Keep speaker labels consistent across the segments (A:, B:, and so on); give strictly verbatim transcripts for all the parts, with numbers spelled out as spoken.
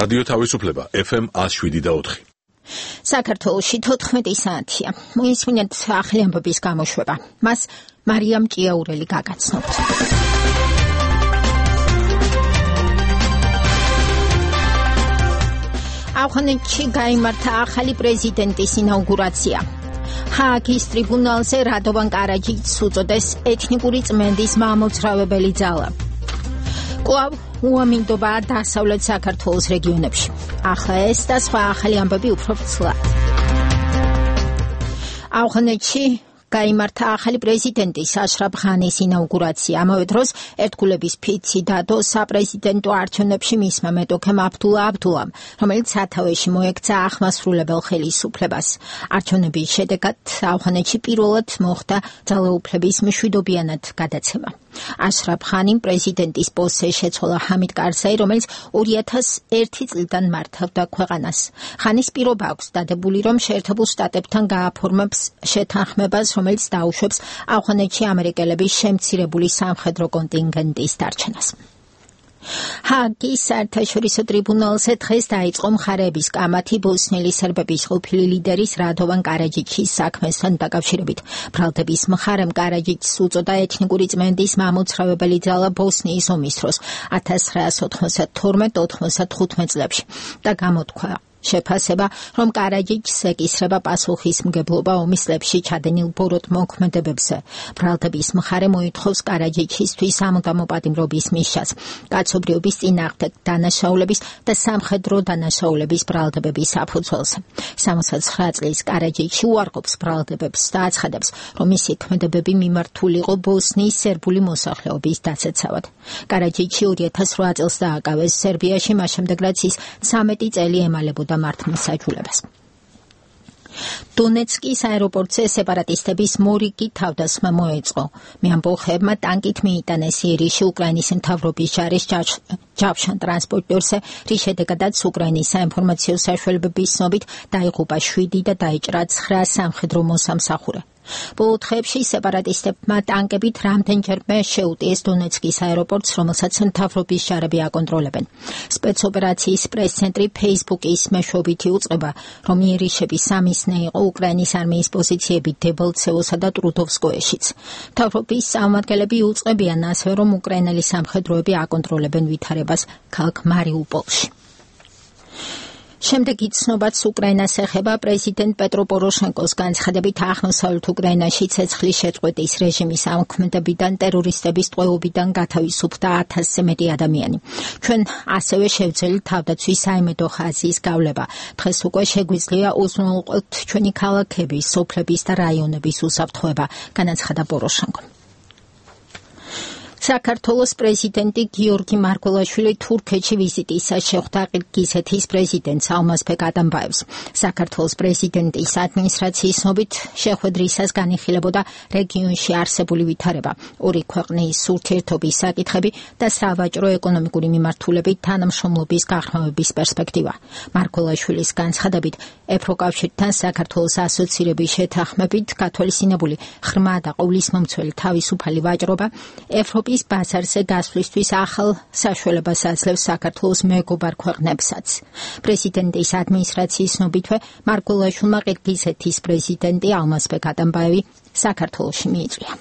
A: რადიო თავისუფლება ეფ ემ one oh seven და four.
B: საქართველოში თოთხმეტი საათია. მოისმინეთ ახალი ამბების გამოშვება. მას მარიამ ჭიაურელი გაგაცნობთ. ავღანეთში გაიმართა ახალი პრეზიდენტის ინაუგურაცია. ჰააგის ტრიბუნალზე რადოვან კარაჯიძს უწოდეს ეთნიკური წმენდის მამოძრავებელი ძალა. კვლავ უამინდობაა დასავლეთ საქართველოს რეგიონებში. ახლა ეს და სხვა ახალი ამბები უფრო ცლად. ავღანეთში გაიმართა ახალი პრეზიდენტის აშრაფ ღანის ინაუგურაცია. ამავე დროს ერთგულების ფიცი დადო საპრეზიდენტო არჩევნებში მისმა მეტოქემ აბდულა აბდულამ, რომელიც სათავეში მოექცა ახმასრულებელ ხელისუფლებას. არჩევნების შედეგად ავღანეთში პირველად მოხდა ძალაუფლების მშვიდობიანად გადაცემა. აშრაფ ღანიმ პრეზიდენტის პოსტზე შეცვალა ჰამიდ კარზაი, რომელიც ორი ათას ერთი წლიდან მართავდა ქვეყანას. ღანის პირობა აქვს დადებული, რომ შეერთებულ შტატებთან გააფორმებს შეთანხმებას, რომელიც დაუშვებს ავღანეთში ამერიკელების შემცირებული სამხედრო კონტინგენტის დარჩენას. ჰააგის საერთაშორისო ტრიბუნალზე დღეს დაიწყო მხარეების კამათი ბოსნიელი სერბების ყოფილი ლიდერის რადოვან კარაჯიჩის საქმესთან დაკავშირებით. ბრალდების მხარემ კარაჯიჩს უწოდა ეთნიკური წმენდის მამოძრავებელი ძალა ბოსნიის ომის დროს ათას ცხრაას ოთხმოცდათორმეტ ოთხმოცდახუთმეტ წლებში და გამოთქვა შეფასება, რომ კარაჯიჩს ეკისრება პასუხისმგებლობა ომის წლებში ჩადენილ ბოროტ მოქმედებებზე. ბრალდების მხარე მოითხოვს კარაჯიჩისთვის სამუდამო პატიმრობის მისჯას, კაცობრიობის წინააღმდეგ დანაშაულების და სამხედრო დანაშაულების ბრალდებების საფუძველზე. სამოცდაცხრა წლის კარაჯიჩი უარყოფს ბრალდებებს და აცხადებს, რომ მისი ქმედებები მიმართული იყო ბოსნიის სერბული მოსახლეობის დასაცავად. კარაჯიჩი ორი ათას რვა წელს დააკავეს სერბიაში, მას შემდეგ რაც ის ცამეტი წელი ემალებოდა მართლმსაჯულებას. დონეცკის აეროპორტზე სეპარატისტების მორიგი თავდასხმა მოეწყო. მეამბოხეებმა ტანკით მიიტანეს იერიშში უკრაინის მთავრობის ჯარის ჯავშან ტრანსპორტორზე, რის შედეგადაც უკრაინის საინფორმაციო საშუალებების ცნობით დაიღუპა შვიდი და დაიჭრა ცხრა სამხედრო მოსამსახურე. ბოლო დღეებში სეპარატისტებმა ტანკებით რამდენჯერმე შეუტიეს დონეცკის აეროპორტს, რომელსაც მთავრობის ჯარები აკონტროლებენ. სპეცოპერაციის პრეს-ცენტრი ფეისბუკის მეშვეობით იუწყება, რომ იერიშები სამისნე იყო უკრაინის არმიის პოზიციები დებელცევოსა და ტრუდოვსკოეშიც. მთავრობის წარმომადგენლები იუწყებიან ასევე, რომ უკრაინელი სამხედროები აკონტროლებენ ვითარებას ქალაქ მარიუპოლში. შემდეგი ცნობაც უკრაინას ეხება. პრეზიდენტ პეტრო პოროშენკოს განცხადებით, აღმოსავლეთ უკრაინაში ცეცხლის შეწყვეტის რეჟიმის ამოქმედებიდან ტერორისტების ტყვეობიდან გათავისუფლდა ათასზე მეტი ადამიანი. ჩვენ ასევე შევძელით თავდაცვის საიმედო ხაზის გავლება. დღეს უკვე შეგვიძლია უზრუნველყოთ ჩვენი ქალაქების, სოფლების და რაიონების უსაფრთხოება, განაცხადა პოროშენკომ. საქართველოს პრეზიდენტი გიორგი მარგველაშვილი თურქეთში ვიზიტისას შეხვდა ყირგიზეთის პრეზიდენტს ალმაზბეკ ატამბაევს. საქართველოს პრეზიდენტის ადმინისტრაციის ცნობით შეხვედრისას განიხილებოდა რეგიონში არსებული ვითარება, ორი ქვეყნის ურთიერთობის საკითხები და სავაჭრო-ეკონომიკური მიმართულებით თანამშრომლობის გაღრმავების პერსპექტივა. მარგველაშვილის განცხადებით, ევროკავშირთან საქართველოს ასოცირების შეთანხმებით გათვალისწინებული ღრმა და ყოვლისმომცველი თავისუფალი ვაჭრობა ევროპის ის ბაზარზე გასვლისთვის ახალ საშუალებას აძლევს საქართველოს მეგობარ ქვეყნებსაც. პრეზიდენტის ადმინისტრაციის ცნობითვე მარგველაშვილმა ყირგიზეთის პრეზიდენტი ალმაზბეკ ატამბაევი საქართველოში მიიწვია.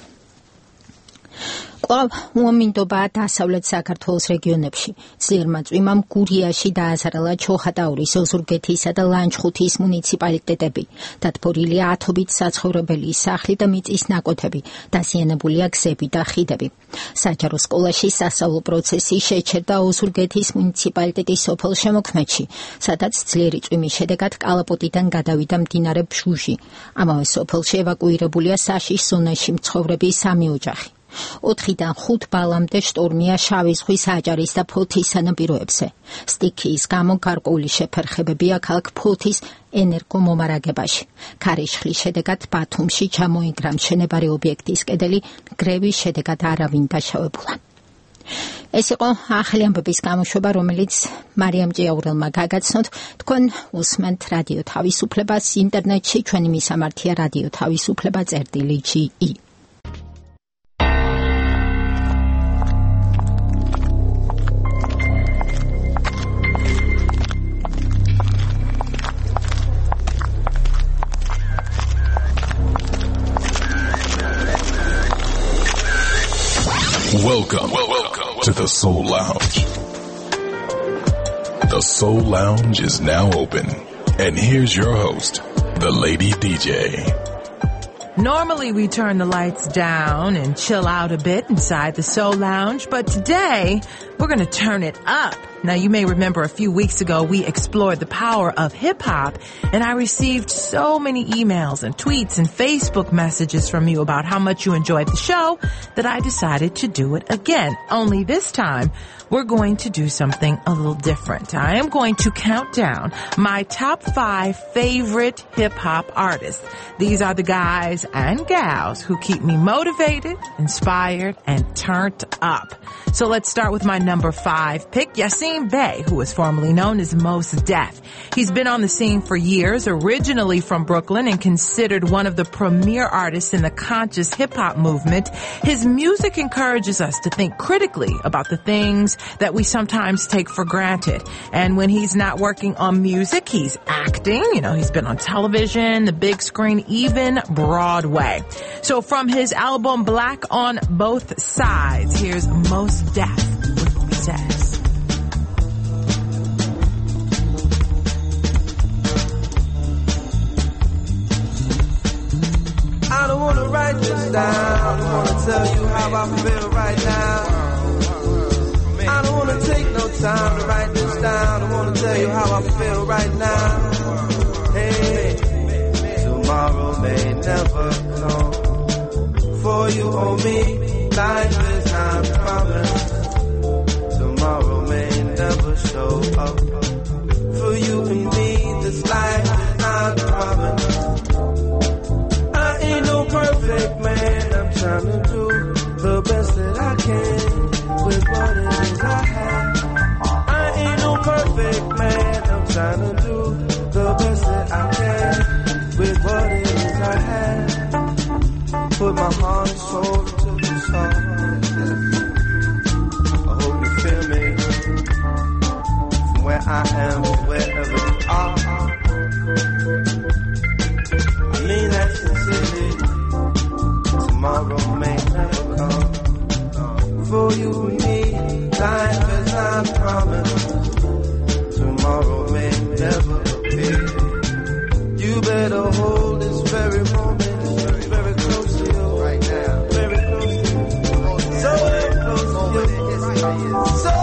B: კვლავ უამინდობაა დასავლეთ საქართველოს რეგიონებში. ძლიერმა წვიმამ გურიაში დააზარალა ჩოხატაურის, ოზურგეთისა და ლანჩხუთის მუნიციპალიტეტები. დათბორილია ათობით საცხოვრებელი სახლი და მიწის ნაკვეთები, დაზიანებულია გზები და ხიდები. საჯარო სკოლაში სასწავლო პროცესი შეჩერდა ოზურგეთის მუნიციპალიტეტის სოფელ შემოქმედში, სადაც ძლიერი წვიმის შედეგად კალაპოტიდან გადავიდა მდინარე ბჟუჟი. ამავე სოფელში ევაკუირებულია საშიშ ზონაში მცხოვრები სამი ოჯახი. ოთხიდან ხუთ ბალამდე შტორმია შავი ზღვის აჭარის და ფოთის სანაპიროებზე. სტიქიის გამო გარკვეული შეფერხებებია ქალაქ ფოთის ენერგომომარაგებაში. ქარიშხლის შედეგად ბათუმში ჩამოინგრა მშენებარე ობიექტის კედელი, გრევის შედეგად არავინ დაშავებულა. ეს იყო ახალი ამბების გამოშვება, რომელიც მარიამ ჭიაურელმა გაგაცნოთ. თქვენ უსმენთ რადიო თავისუფლებას ინტერნეტში, ჩვენი მისამართია რადიო თავისუფლება წერტილი ჯი ი.
A: Welcome, welcome to the Soul Lounge. The Soul Lounge is now open. And here's your host, the Lady D J.
C: Normally we turn the lights down and chill out a bit inside the Soul Lounge, but today we're going to turn it up. Now, you may remember a few weeks ago we explored the power of hip-hop, and I received so many emails and tweets and Facebook messages from you about how much you enjoyed the show that I decided to do it again. Only this time, we're going to do something a little different. I am going to count down my top five favorite hip-hop artists. These are the guys and gals who keep me motivated, inspired, and turned up. So let's start with my number five pick, Yasin Bey, who is formerly known as Mos Def. He's been on the scene for years, originally from Brooklyn and considered one of the premier artists in the conscious hip-hop movement. His music encourages us to think critically about the things that we sometimes take for granted. And when he's not working on music, he's acting. You know, he's been on television, the big screen, even Broadway. So from his album Black on Both Sides, here's Mos Def with Who He Says.
D: I don't wanna write this down. I wanna tell you how I feel right now. I don't wanna take no time to write this down. I wanna tell you how I feel right now. Hey, tomorrow may never come. For you or me, life is not promised. Tomorrow may never show up. For you and me, this life is not promised. I ain't no perfect man. I'm trying to do the best that I can with what it is I have. I ain't no perfect man. I'm trying to do the best that I can with what it is I have. Put my heart and soul into the song. I hope you feel me. From where I am to wherever you are. I mean that sincerely. Tomorrow may never come. For you and me, life is not promised. Tomorrow may never appear. You better hold this very moment very close to you right now. Very close to you. So very close to you. So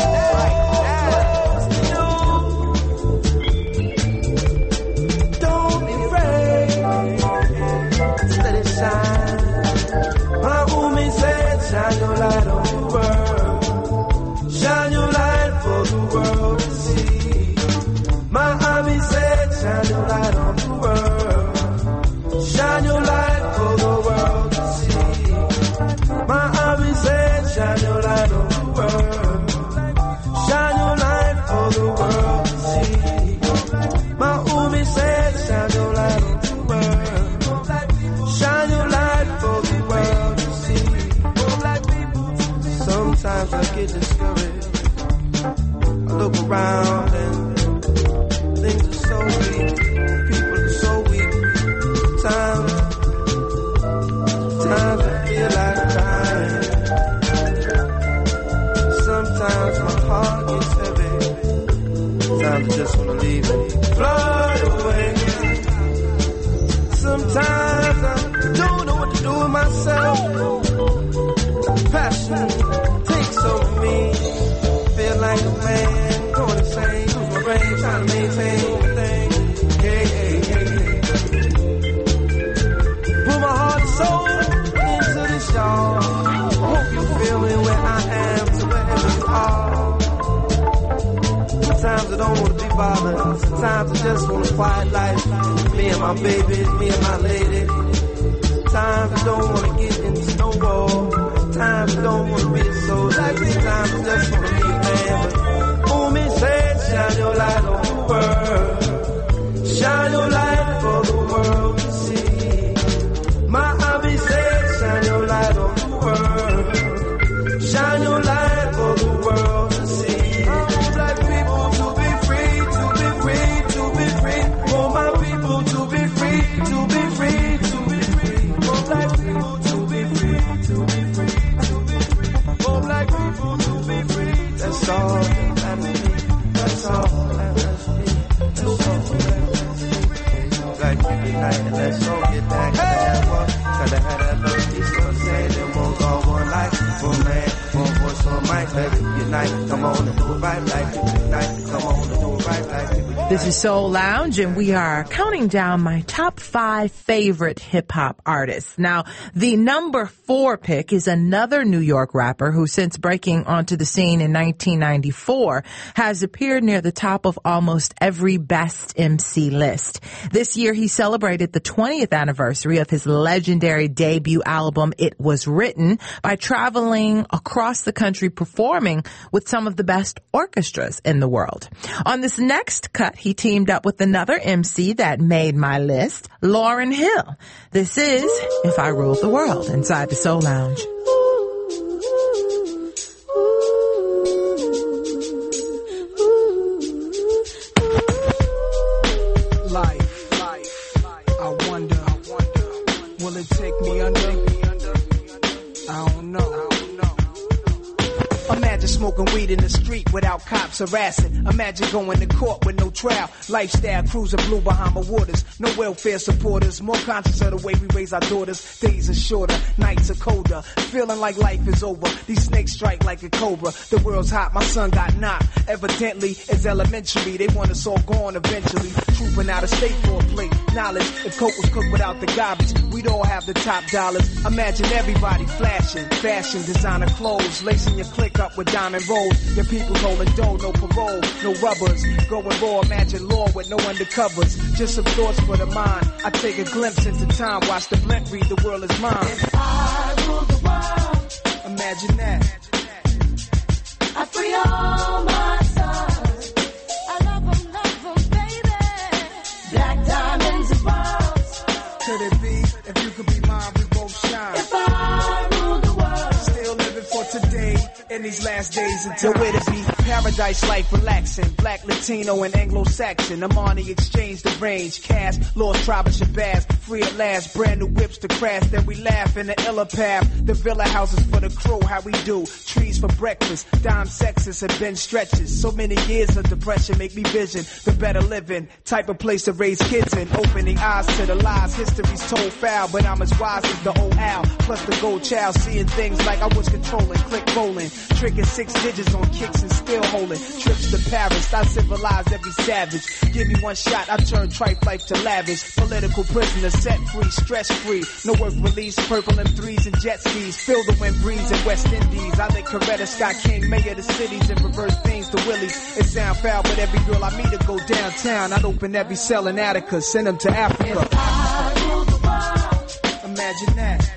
D: close to you. Don't be afraid. Just let it shine. My woman said, shine your light on the world. Shine your light for the world to see. My hobby said, shine your light on the world. Shine your light for the world to see. My hobby said, shine your light on the world. Shine your light for the world to see. My umi said, shine your light on the world. Shine your light for the world to see. Sometimes I get discouraged. I look around and things are so weak. People are so weak. Times, times I feel like dying. Sometimes my heart gets heavy. Sometimes I just wanna leave and fly away. Sometimes I don't know what to do with myself. Passion takes over me. Feel like a man going insane. Lose my brain trying to maintain the thing. Hey, hey, hey, hey. Put my heart and soul into this, y'all. Hope you feel me where I am to wherever you are. Sometimes I don't want to be bothered. Sometimes I just want a quiet life. Me and my baby, me and my lady. Sometimes I don't want to get into no war. Sometimes I don't want to be so like. Sometimes I just want to be a man. But Umi said, shine your light on the world. Shine your light for the world to see. My hobby said, shine your light on the world. Shine your light for the world to see. I want black people to be free, to be free, to be free. Want my people to be free, to be free, to be free. Want black people to be free, to be free, to be free.
C: This is Soul Lounge, and we are counting down my top five favorite hip-hop artists. Now, the number four pick is another New York rapper who, since breaking onto the scene in nineteen ninety-four, has appeared near the top of almost every Best M C list. This year, he celebrated the twentieth anniversary of his legendary debut album, It Was Written, by traveling across the country performing with some of the best orchestras in the world. On this next cut, he teamed up with another M C that made my list, Lauryn Hill. This is If I Ruled the World inside the Soul Lounge.
E: Life, life, I wonder, I wonder, will it take me under? I don't know. Imagine smoking weed in the street without cops harassing. Imagine going to court with no trial. Lifestyle cruising blue Bahama waters. No welfare supporters. More conscious of the way we raise our daughters. Days are shorter, nights are colder. Feeling like life is over. These snakes strike like a cobra. The world's hot, my son got knocked. Evidently, it's elementary. They want us all gone eventually. Trooping out of state for a plate. Knowledge, if coke was cooked without the garbage, we'd all have the top dollars. Imagine everybody flashing. Fashion, designer clothes. Lacing your click up with diamond rolls. Your people rolling dough, no parole, no rubbers. Going raw, imagine law with no undercovers. Just some thoughts for the mind. I take a glimpse into time, watch the blimp read, the world is mine.
F: If I rule the world,
E: imagine that.
F: I free all my sons. I love them, love them, baby. Black diamonds and pearls.
E: Could it be, if you could be mine, we both shine.
F: If I rule the world,
E: still living for today. In these last days until where to be. Paradise life relaxing. Black, Latino, and Anglo-Saxon. Amani exchange the range. Cast, lost tribe of Shabazz. Free at last. Brand new whips to crash. Then we laugh in the iller path. The villa houses for the crew. How we do. Trees for breakfast. Dime sexes and bench stretches. So many years of depression make me vision the better living. Type of place to raise kids in. Opening eyes to the lies. History's told foul. But I'm as wise as the old owl. Plus the gold child. Seeing things like I was controlling. Click rolling. Tricking six digits on kicks and still holding. Trips to Paris, I civilize every savage. Give me one shot, I turn tripe life to lavish. Political prisoner, set free, stress free. No work release, purple M threes and jet skis. Feel the wind breeze in West Indies. I think Coretta Scott King, mayor of the cities, and reverse things to Willies. It sound foul, but every girl I meet to go downtown. I'd open every cell in Attica, send them to Africa.
F: if I rule the world,
E: imagine that.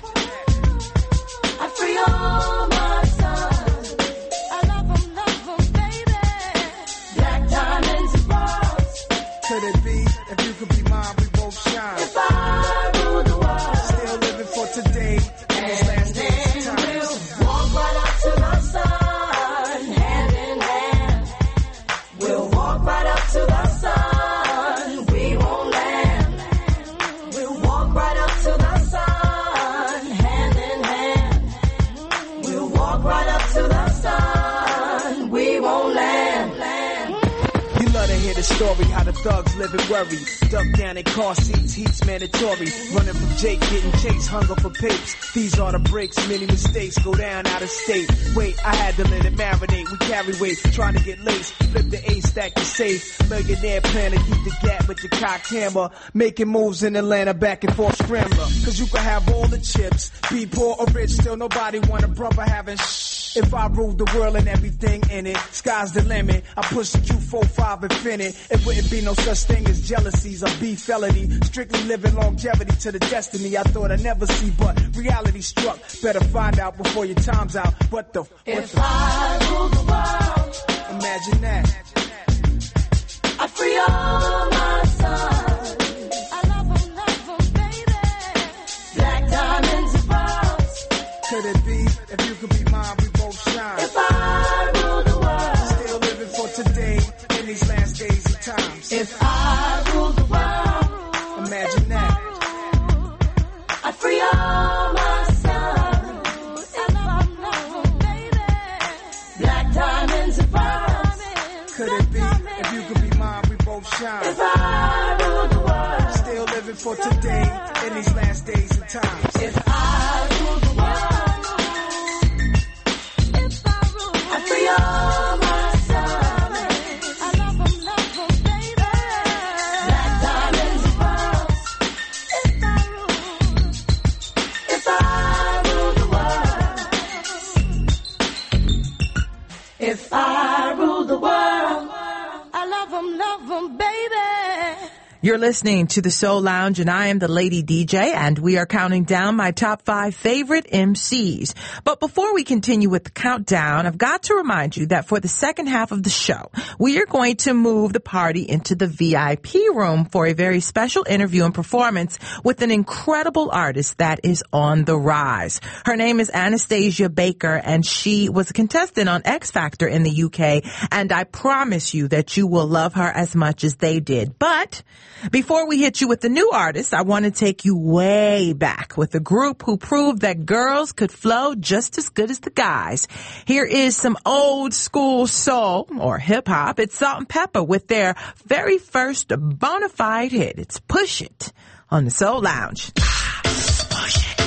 F: I free all my sons.
E: Could it be, if you could be mine, we both shine.
F: If I rule the world,
E: still living for today, in these last days of time.
F: we'll walk right up to the sun, hand in hand. We'll walk right up to the sun, we won't land. We'll walk right up to the sun, hand in hand. We'll walk right up to the sun, we won't land.
E: You love to hear the story, how the thugs live in worry. Duck down in car seats, heat's mandatory. Running from Jake, getting chased, hunger for papes. These are the breaks, many mistakes go down out of state. Wait, I had to let it marinate. We carry weight, trying to get laced. Flip the A, stack the safe. Millionaire plan to keep the gap with your cocked hammer. Making moves in Atlanta, back and forth scrambler. Cause you can have all the chips. Be poor or rich, still nobody want a brother having shh. If I ruled the world and everything in it, sky's the limit. I push the Q forty-five infinite. It wouldn't be no such thing as jealousies or beef felony. Strictly living longevity to the destiny I thought I'd never see, but reality struck. Better find out before your time's out. What the? What
F: If
E: the?
F: I rule the world,
E: Imagine that.
F: I free all my sons. I love them, love them, baby. Black diamonds and pearls.
E: Could it be, if you could be mine, we both shine.
F: If I rule the world,
E: Still living for today, in these last days of times.
F: if I rule the world,
E: Imagine that.
F: I free all my sons. I love them, love them, baby. Black diamonds and pearls.
E: Could it be, if you could be mine, we both shine.
F: If I rule the world,
E: Still living for today, in these last days of times.
F: if I rule the world, if I rule, I free all my sons. I love them, love them, baby. love 'em, baby.
C: You're listening to the Soul Lounge, and I am the Lady D J, and we are counting down my top five favorite M Cs. But before we continue with the countdown, I've got to remind you that for the second half of the show, we are going to move the party into the V I P room for a very special interview and performance with an incredible artist that is on the rise. Her name is Anastasia Baker, and she was a contestant on X Factor in the U K, and I promise you that you will love her as much as they did. But before we hit you with the new artist, I want to take you way back with a group who proved that girls could flow just as good as the guys. Here is some old school soul or hip hop. It's Salt and Pepper with their very first bona fide hit. It's Push It on the Soul Lounge. Push it.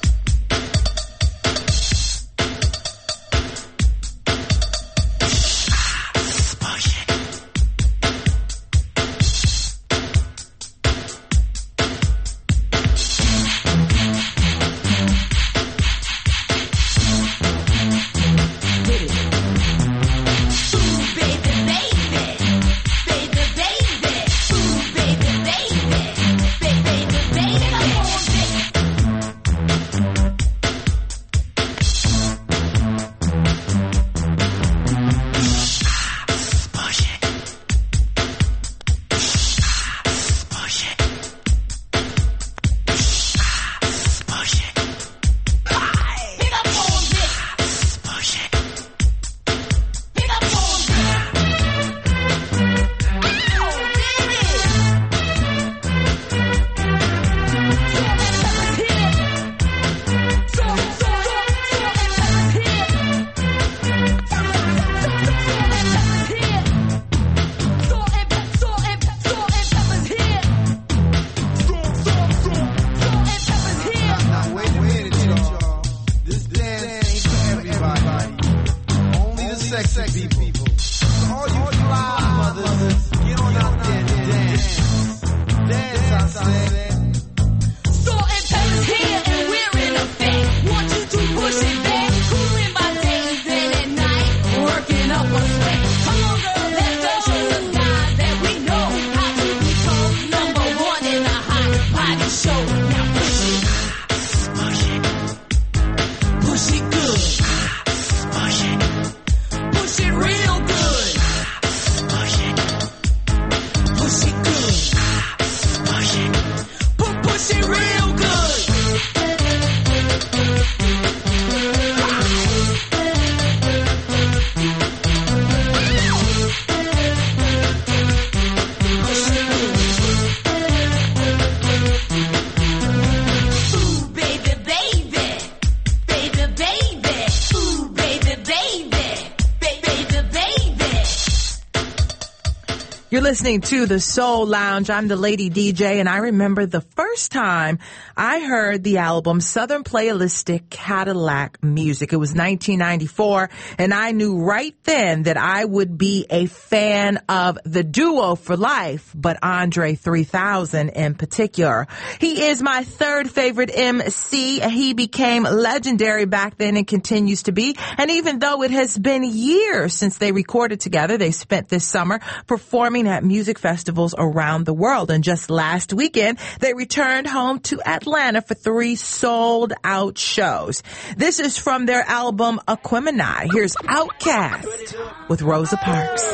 C: You're listening to the Soul Lounge. I'm the Lady D J, and I remember the first time I heard the album Southern Playalistic Cadillac Music. It was nineteen ninety-four, and I knew right then that I would be a fan of the duo for life, but Andre three thousand in particular. He is my third favorite M C. He became legendary back then and continues to be. And even though it has been years since they recorded together, they spent this summer performing at music festivals around the world. And just last weekend, they returned home to Atlanta for three sold-out shows. This is from their album Aquemini. Here's Outkast with Rosa Parks.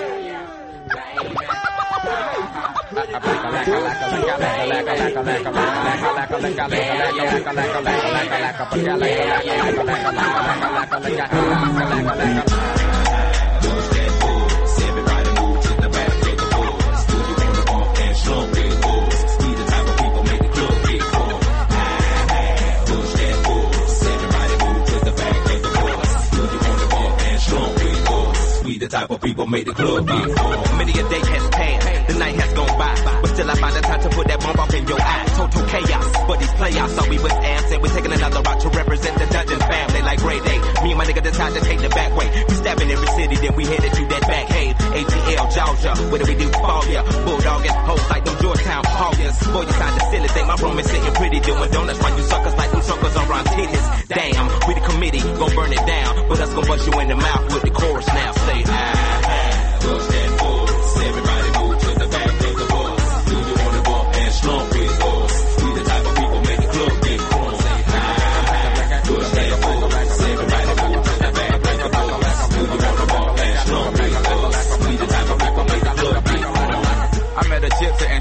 G: The type of people make the club get full. Many a day has passed, the night has gone by, but still I find the time to put that bomb off in your eye. Total chaos, but these playoffs thought we was ass, and we're taking another route to represent the Dungeon family like grade A. Me and my nigga decided to take the back way. We stabbing every city, then we headed to that back cave. A T L, Georgia, what do we do? Fall ya, bulldogging hoes like them Georgetown Hawkins. Boy, you signed the silly thing, my room is sitting pretty, doing donuts while you suckers like them suckers around titties. Damn, we the committee, gon' burn it down, but us gon' bust you in the mouth with the chorus now. Say, ah, push that force, everybody move to the back.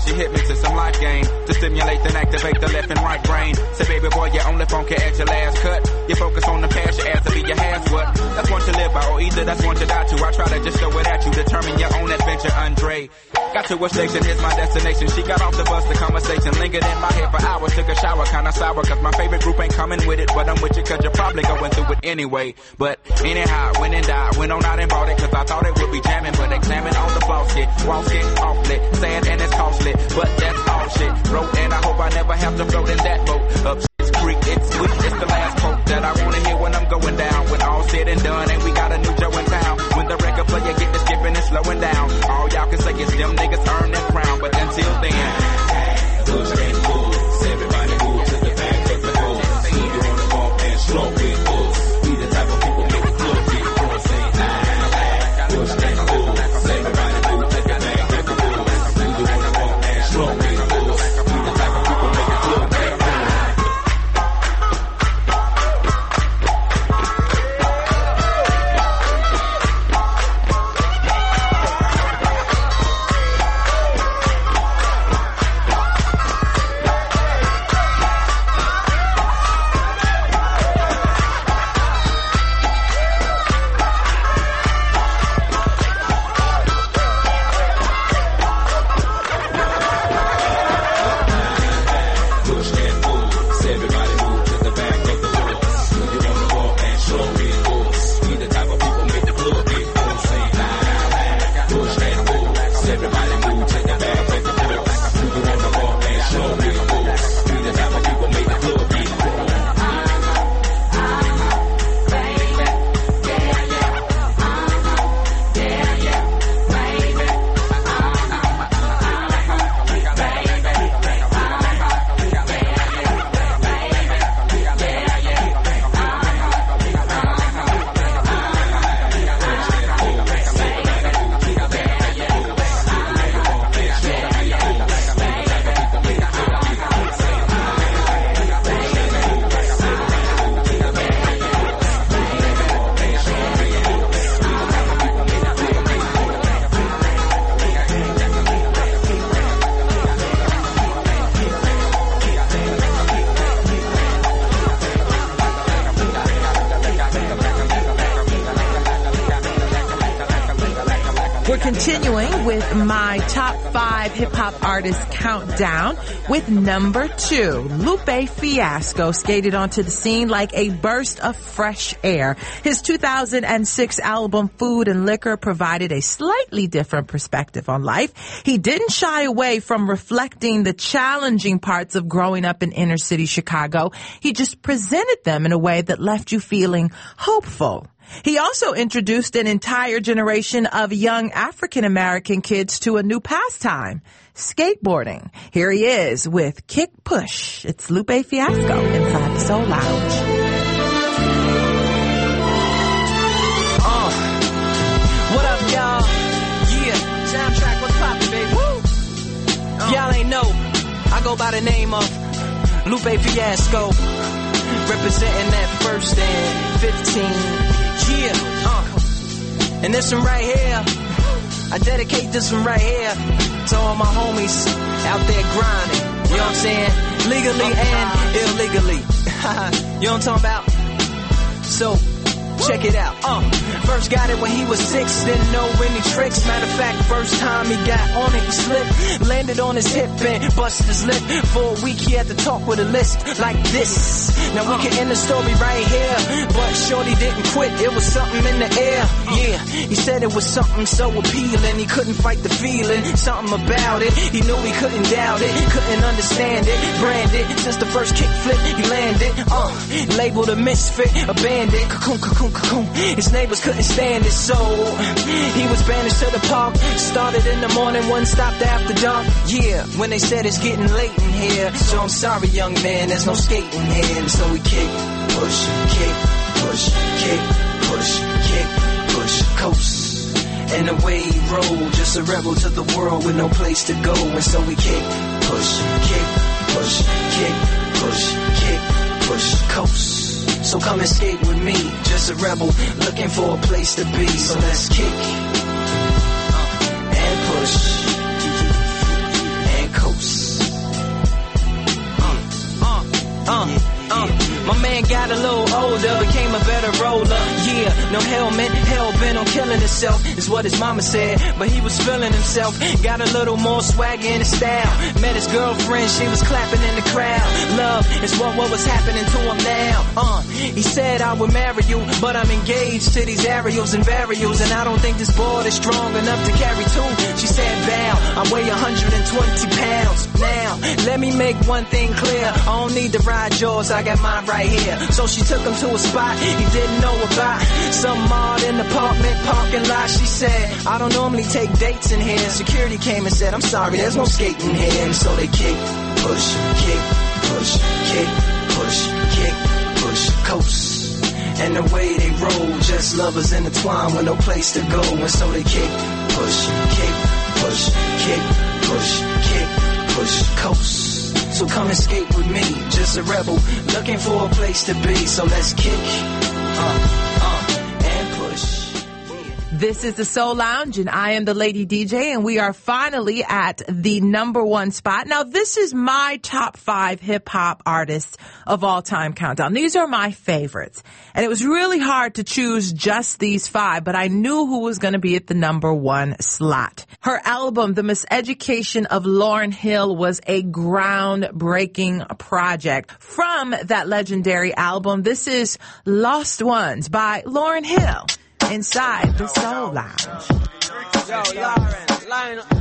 G: she hit me to some life game to stimulate and activate the left and right brain. Say, baby boy, you only funky at your last cut. You focus on the past, your ass to be your has what. That's one to live by, or either that's one to die to. I try to just show it at you, determine your own adventure, Andre. Got to a station, here's my destination. She got off the bus, the conversation lingered in my head for hours. Took a shower, kinda sour, cause my favorite group ain't coming with it. But I'm with you cause you're probably going through it anyway. But anyhow, went and died, went on out and bought it, cause I thought it would be jamming. But examine all the flaws, shit, walk it awfully, sad and it's costly. But that's all shit, wrote and I hope I never have to float in that boat. Up shit's creek, it's sweet, it's the last quote that I wanna hear when I'm going down. When all said and done, and we got a new Joe in town. When the record player get to skipping and slowing down, all y'all can say is them niggas earn that crown. But until then, push and pull, everybody move to the back of the bus. You wanna bump and slow with us. We the type of people make the club get going. Say push and pull, everybody move to the back of the bus. You wanna bump and slow with us. We the type of people make the club get going.
C: Continuing with my top five hip-hop artists countdown with number two, Lupe Fiasco skated onto the scene like a burst of fresh air. His two thousand six album Food and Liquor provided a slightly different perspective on life. He didn't shy away from reflecting the challenging parts of growing up in inner city Chicago. He just presented them in a way that left you feeling hopeful. He also introduced an entire generation of young African-American kids to a new pastime, skateboarding. Here he is with Kick Push. It's Lupe Fiasco inside the Soul Lounge.
H: Uh, what up, y'all? Yeah, soundtrack, what's poppin', baby? Woo! Uh. Y'all ain't know, I go by the name of Lupe Fiasco, representing that first and fifteen. Yeah, uh, and this one right here, I dedicate this one right here to all my homies out there grinding, you know what I'm saying, legally and illegally, you know what I'm talking about, so, check it out, uh, first got it when he was six, didn't know any tricks, matter of fact, first time he got on it, he slipped, landed on his hip and busted his lip, for a week he had to talk with a list like this, now we can end the story right here, but shorty didn't quit, it was something in the air, yeah, he said it was something so appealing, he couldn't fight the feeling, something about it, he knew he couldn't doubt it, couldn't understand it, branded, since the first kick flip he landed, uh, labeled a misfit, a bandit, cocoon, cocoon, cocoon, his neighbors couldn't stand it, so he was banished to the park, started in the morning, one stopped after dark, yeah, when they said it's getting late in here, so I'm sorry young man, there's no skating here, so we kick, push, kick, push, kick, push, kick, push, coast, and away he rolled, just a rebel to the world with no place to go, and so we kick, push, kick, push, kick, push, kick, push, coast, so come and skate with me, just a rebel looking for a place to be, so let's kick, and push, and coast. My man got a little older, became a better roller. Yeah, no helmet, hell bent on killing himself, is what his mama said. But he was feeling himself, got a little more swagger in his style. Met his girlfriend, she was clapping in the crowd. Love is what, what was happening to him now. Uh, he said I would marry you, but I'm engaged to these aerials and burials, and I don't think this board is strong enough to carry two. She said, Val, I weigh one hundred twenty pounds. Now, let me make one thing clear. I don't need to ride yours, I got mine right here. So she took him to a spot he didn't know about. Some odd in the apartment parking lot. She said, I don't normally take dates in here. Security came and said, I'm sorry, there's no skating here. And so they kick, push, kick, push, kick, push, kick, push, coast. And the way they roll, just lovers intertwined with no place to go. And so they kick, push, kick, push, kick, push, kick, push, coast. So come and skate with me, just a rebel, looking for a place to be. So let's kick, uh, uh, and push.
C: This is the Soul Lounge, and I am the Lady D J, and we are finally at the number one spot. Now, this is my top five hip-hop artists of all time countdown. These are my favorites, and it was really hard to choose just these five, but I knew who was going to be at the number one slot. Her album, The Miseducation of Lauryn Hill, was a groundbreaking project. From that legendary album, this is Lost Ones by Lauryn Hill. Inside the Soul Lounge.
D: Yo, Lauren, line up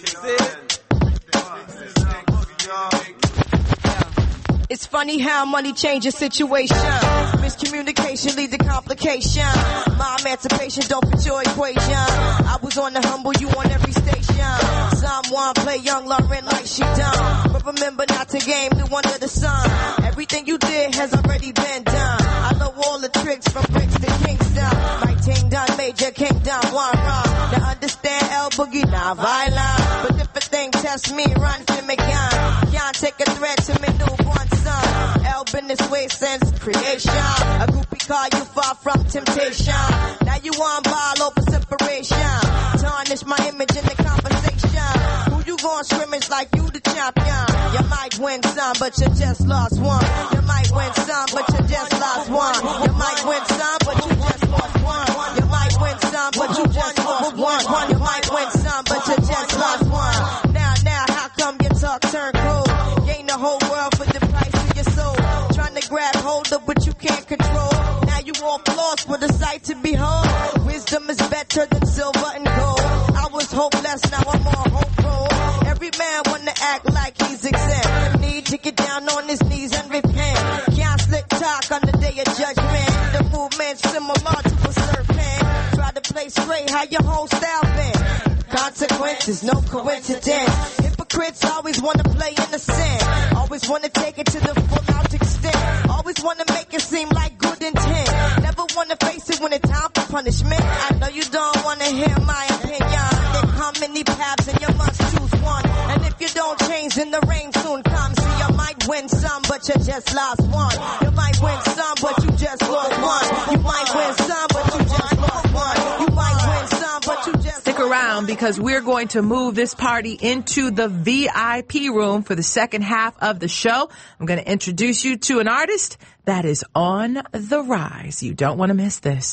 I: It's funny how money changes situation. Miscommunication leads to complication. My emancipation don't fit your equation. I was on the humble, you on every station. Someone play young Lauren like she done. But remember not to game new under the sun. Everything you did has already been done. I know all the tricks from bricks to Kingston. My team done major kingdom one run. Now understand L Boogie not violent. But if a thing test me, run for me gun. Can't take a threat to me newborn son. L been this way since creation. A groupie call you far from temptation. Now you on ball over separation. Tarnish my image in the conversation. Who you gon' scrimmage like you the champion? You might win some, but you just lost one. You might win some, but you just lost one. You might win some, but you just lost one. You might win some, but you just lost one. You might win some, but you just lost one. Now, now, how come your talk turn cold? Gain the whole world for the price of your soul. Trying to grab hold of what you can't control. Now you walk lost with a sight to behold. Wisdom is better than silver and gold. I was hopeless, now I'm more hopeful. Every man wanna act like he's exempt. Need to get down on his knees and repent. Can't slick talk on the day of judgment. The movement's similar to a serpent. Try to play straight, how your whole style been. Consequences, no coincidence. Hypocrites always wanna play innocent. Always wanna take it to the full out extent. Always wanna make it seem like good intent. Never wanna face it when it's time for punishment. I know you don't wanna hear my opinion. There come many paths and you must choose one. And if you don't change, then the rain soon comes. So you might win some, but you just lost one. You might win some, but you just lost one. You might win some, but you just lost one. You might win some, but you just
C: Stick around because we're going to move this party into the V I P room for the second half of the show. I'm going to introduce you to an artist that is on the rise. You don't want to miss this.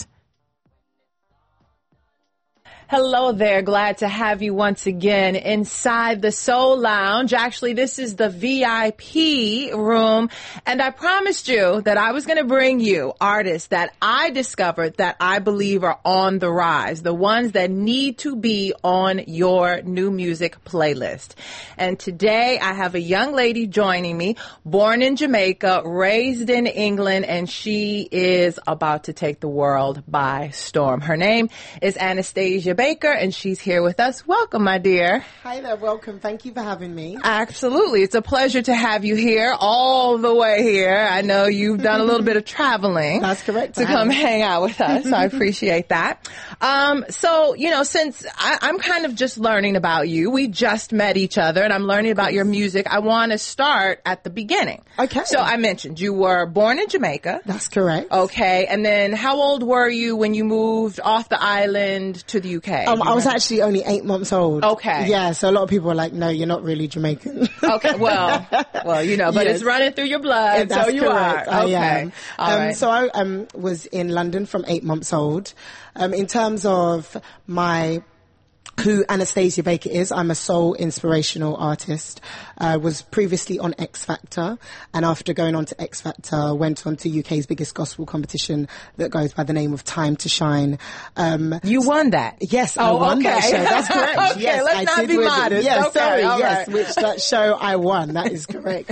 C: Hello there. Glad to have you once again inside the Soul Lounge. Actually, this is the V I P room, and I promised you that I was going to bring you artists that I discovered that I believe are on the rise, the ones that need to be on your new music playlist. And today I have a young lady joining me, born in Jamaica, raised in England, and she is about to take the world by storm. Her name is Anastasia Baker, and she's here with us. Welcome, my dear.
J: Hi there. Welcome. Thank you for having me.
C: Absolutely. It's a pleasure to have you here, all the way here. I know you've done a little bit of traveling.
J: That's correct.
C: To come hang out with us. I appreciate that. Um, so, you know, since I, I'm kind of just learning about you, we just met each other, and I'm learning about your music, I want to start at the beginning.
J: Okay.
C: So I mentioned you were born in Jamaica.
J: That's correct.
C: Okay. And then how old were you when you moved off the island to the U K? Okay.
J: Um, I was actually only eight months old.
C: Okay.
J: Yeah, so a lot of people are like, no, you're not really Jamaican.
C: Okay, well, well, you know, but
J: Yes.
C: it's running through your blood,
J: Yeah, that's
C: so you
J: correct.
C: are.
J: I
C: Okay.
J: am.
C: All
J: um,
C: right.
J: So I um, was in London from eight months old. Um, in terms of my who Anastasia Baker is, I'm a soul inspirational artist. I uh, was previously on X Factor, and after going on to X Factor, went on to U K's biggest gospel competition that goes by the name of Time to Shine. Um,
C: you won that?
J: Yes, I
C: Oh,
J: won
C: okay.
J: that show. That's correct.
C: Okay,
J: yes,
C: let's
J: I
C: not
J: did
C: be
J: win.
C: modest.
J: Yes,
C: Okay,
J: sorry.
C: all
J: Yes,
C: right.
J: which that show I won. That is correct.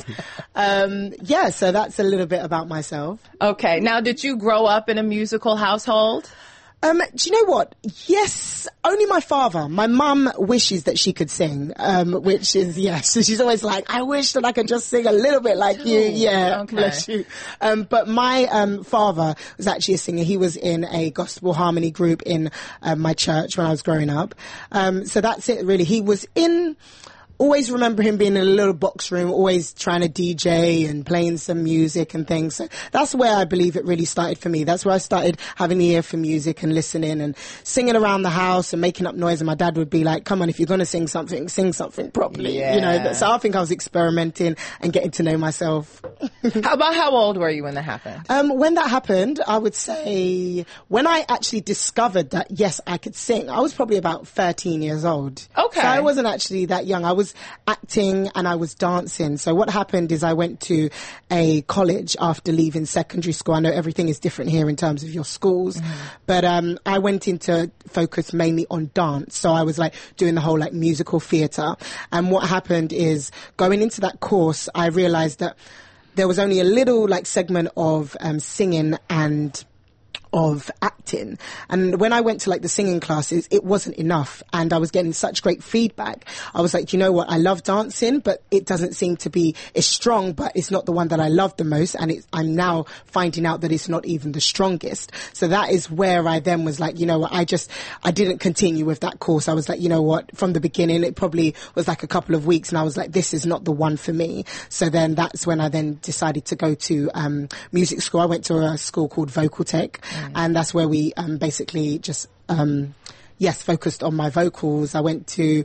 J: um, yeah, so that's a little bit about myself.
C: Okay. Now, did you grow up in a musical household?
J: Um, do you know what? Yes, only my father. My mum wishes that she could sing, um, which is, yes. So she's always like, I wish that I could just sing a little bit like you. Yeah,
C: okay.
J: bless you. Um, but my um, father was actually a singer. He was in a gospel harmony group in um, my church when I was growing up. Um, so that's it, really. He was in... Always remember him being in a little box room, always trying to D J and playing some music and things. So that's where I believe it really started for me. That's where I started having the ear for music and listening and singing around the house and making up noise. And my dad would be like, come on, if you're going to sing something, sing something properly.
C: Yeah.
J: You know, so I think I was experimenting and getting to know myself.
C: How about how old were you when that happened?
J: Um, when that happened, I would say when I actually discovered that, yes, I could sing, I was probably about thirteen years old.
C: Okay.
J: So I wasn't actually that young. I was acting and I was dancing. So what happened is I went to a college after leaving secondary school. I know everything is different here in terms of your schools, mm. but um, I went into focus mainly on dance. So I was like doing the whole like musical theatre. And what happened is going into that course, I realised that there was only a little like segment of um, singing and of acting. And when I went to like the singing classes, it wasn't enough. And I was getting such great feedback. I was like, you know what? I love dancing, but it doesn't seem to be as strong, but it's not the one that I love the most. And it's, I'm now finding out that it's not even the strongest. So that is where I then was like, you know what? I just, I didn't continue with that course. I was like, you know what? From the beginning, it probably was like a couple of weeks and I was like, this is not the one for me. So then that's when I then decided to go to um, music school. I went to a school called Vocal Tech. Mm. And that's where we um, basically just, um, yes, focused on my vocals. I went to